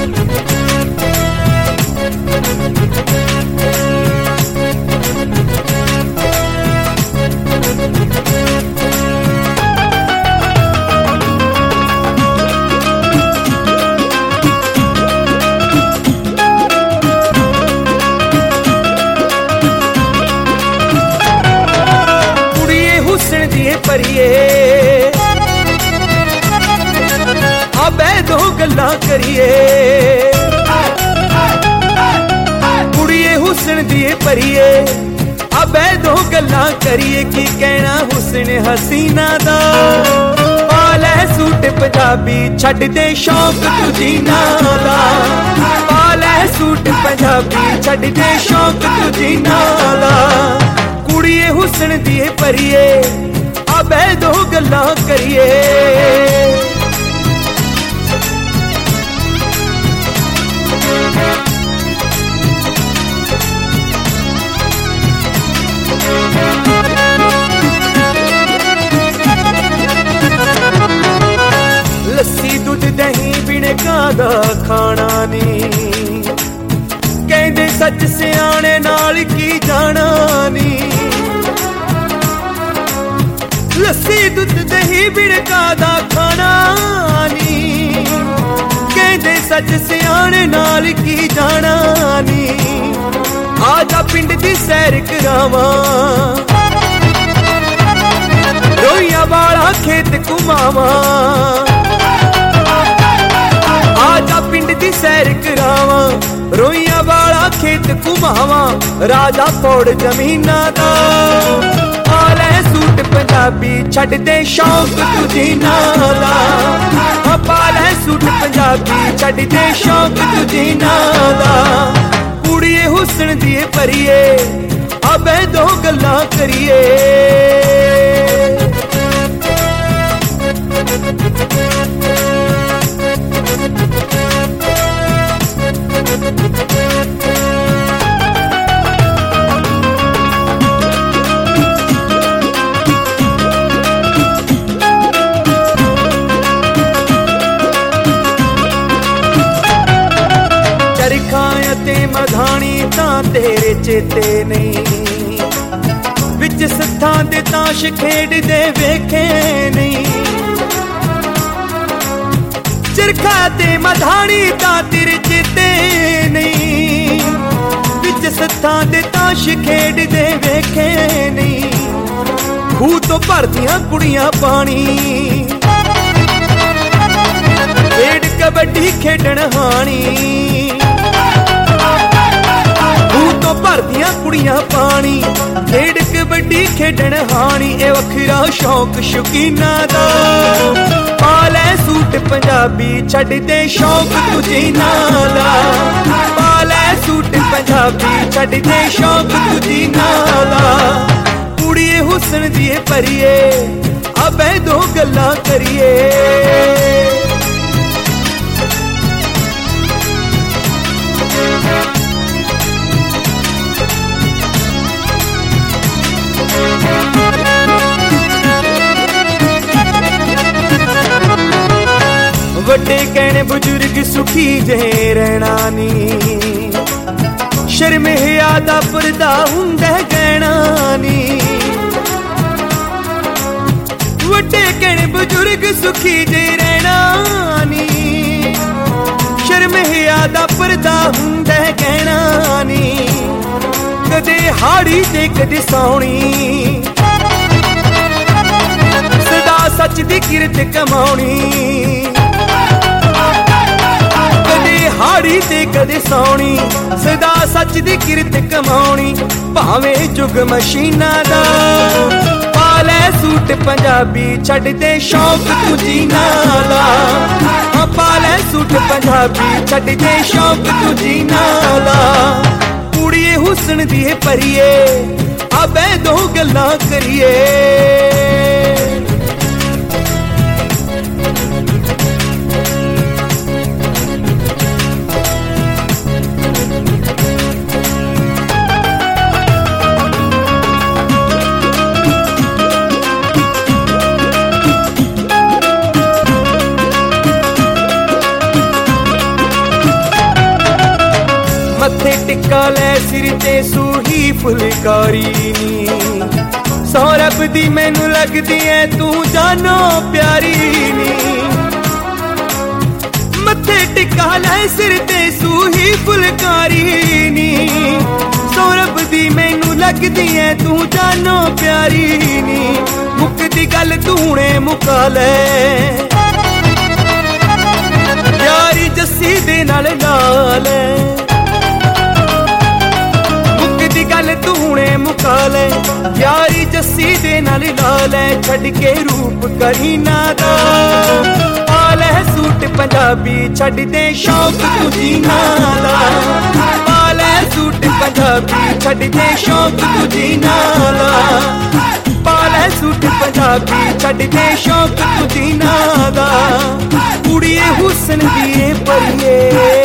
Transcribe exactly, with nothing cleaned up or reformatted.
परिए आबे दो गल्लां करिए कुड़िए हुस्न दिए परिए आबे दो गल्लां करिए की कहना हुस्न हसीना दा पाले सूट पंजाबी छड्ड दे शौक तू जीना दा पाले सूट पंजाबी छड्ड दे शौक तू जीना दा कुड़िए हुस्न दिए परिए आबे दो गल्लां करिए लस्सी दूध दही बिन कादा खाना नी कहंदे सच सियाणे नाल की जाना नी लस्सी दूध दही बिड़का दा खाना नी कहंदे सच सियाणे नाल की जाना नी आजा पिंड दी सैर करावां रोइयां वाला खेत घुमावां आजा पिंड दी सैर करावां रोइयां वाला खेत घुमावां राजा पौड़ जमीना दा पाले सूट पंजाबी छड्ड दे शौक तू जीना दा पाले सूट पंजाबी छड्ड दे शौक तू जीना दा कुड़िए हुस्न दिए परिए आबे दो गल्लां करिए ते मधानी तां तेरे चेते नहीं विच सत्थां दे ताश खेड दे वेखे नहीं चरखा ते मधानी तां तेरे चेते नहीं विच सत्थां दे ताश खेड दे वेखे नहीं खूह तो भरदियां कुड़ियां पानी खेड कबड्डी खेडण हानी तो भरदियां कुड़ियां पानी खेड कबड्डी खेडण हानी ए वखरा शौक शौकीना दा पाले सूट पंजाबी छड्ड दे शौक तू जीना दा पाले सूट पंजाबी छड्ड दे शौक तू जीना दा कुड़िए हुस्न दिए परिए आबे दो गल्लां करिए वड्डे कहने बुजुर्ग सुखी जे रहना नी शर्म हिया दा पर्दा हुंदा गहना नी वड्डे कहने बुजुर्ग सुखी जे रहना नी शर्म हिया दा पर्दा हुंदा गहना नी कदे हाड़ी ते कदे सौनी सदा सच दी किरत कमाउणी हाड़ी ते कदे सौनी सदा सच दी किरत कमाउणी भावे जुग मशीना दा पाले सूट पंजाबी छड्ड दे शौक तू जीना दा पाले सूट पंजाबी छड्ड दे शौक तू जीना दा कुड़िए हुस्न दिए परिए आबे दो गल्लां करिए ਟਿਕਾ ਲੈ ਸਿਰ ਤੇ ਸੂਹੀ ਫੁਲਕਾਰੀ ਨੀ ਸੌਰਭ ਦੀ ਮੈਨੂੰ ਲੱਗਦੀ ਐ ਤੂੰ ਜਾਨੋ ਪਿਆਰੀ ਨੀ ਮੱਥੇ ਟਿਕਾ ਲੈ ਸਿਰ ਤੇ ਸੂਹੀ ਫੁਲਕਾਰੀ ਨੀ ਸੌਰਭ ਦੀ ਮੈਨੂੰ ਲੱਗਦੀ ਐ ਤੂੰ ਜਾਨੋ ਪਿਆਰੀ ਨੀ ਮੁੱਕਦੀ ਗੱਲ ਤੂਣੇ ਮੁਕਾ ਲੈ ਯਾਰੀ ਜੱਸੀ ਦੇ ਨਾਲ ਨਾਲ ਮੁੱਕਦੀ ਗੱਲ ਤੂਣੇ ਮੁਕਾ ਲੈ ਯਾਰੀ ਜੱਸੀ ਦੇ ਨਾਲ ਨਾਲ ਛੱਡ ਕੇ ਰੂਪ ਕਰੀਨਾ ਦਾ ਪਾ ਲੈ ਸੂਟ ਪੰਜਾਬੀ ਛੱਡ ਦੇ ਸ਼ੌਕ ਤੂੰ ਜੀਨਾ ਦਾ ਪਾ ਲੈ ਸੂਟ ਪੰਜਾਬੀ ਛੱਡ ਦੇ ਸ਼ੌਕ ਤੂੰ ਜੀਨਾ ਦਾ ਪਾ ਲੈ ਸੂਟ ਪੰਜਾਬੀ ਛੱਡ ਦੇ ਸ਼ੌਕ ਤੂੰ ਜੀਨਾ ਦਾ ਕੁੜੀਏ ਹੁਸਨ ਦੀ ਏ ਪਰੀਏ